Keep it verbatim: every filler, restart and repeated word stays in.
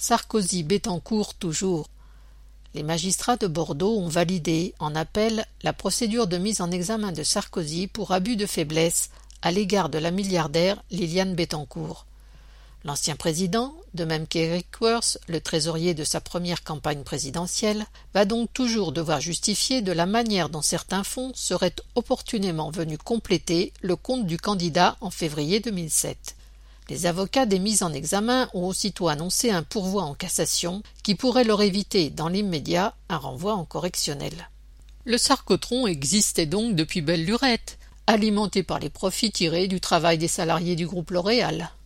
Sarkozy-Bettencourt toujours. Les magistrats de Bordeaux ont validé, en appel, la procédure de mise en examen de Sarkozy pour abus de faiblesse à l'égard de la milliardaire Liliane Bettencourt. L'ancien président, de même qu'Eric Woerth, le trésorier de sa première campagne présidentielle, va donc toujours devoir justifier de la manière dont certains fonds seraient opportunément venus compléter le compte du candidat en février deux mille sept. Les avocats des mises en examen ont aussitôt annoncé un pourvoi en cassation qui pourrait leur éviter, dans l'immédiat, un renvoi en correctionnel. Le sarcotron existait donc depuis belle lurette, alimenté par les profits tirés du travail des salariés du groupe L'Oréal.